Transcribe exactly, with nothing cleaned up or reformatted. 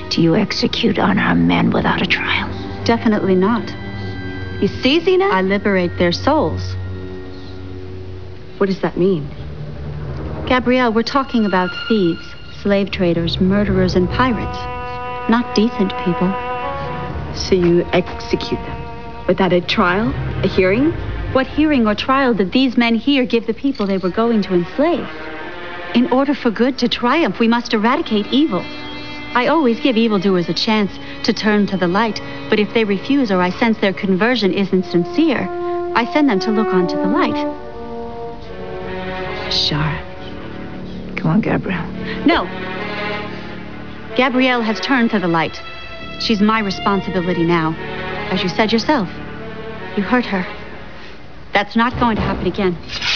Do you execute unarmed men without a trial? Definitely not. You see, Xena? I liberate their souls. What does that mean? Gabrielle, we're talking about thieves, slave traders, murderers, and pirates. Not decent people. So you execute them without a trial, a hearing? What hearing or trial did these men here give the people they were going to enslave? In order for good to triumph, we must eradicate evil. I always give evildoers a chance to turn to the light, but if they refuse or I sense their conversion isn't sincere, I send them to look onto the light. Shara. Come on, Gabrielle. No. Gabrielle has turned to the light. She's my responsibility now. As you said yourself, you hurt her. That's not going to happen again.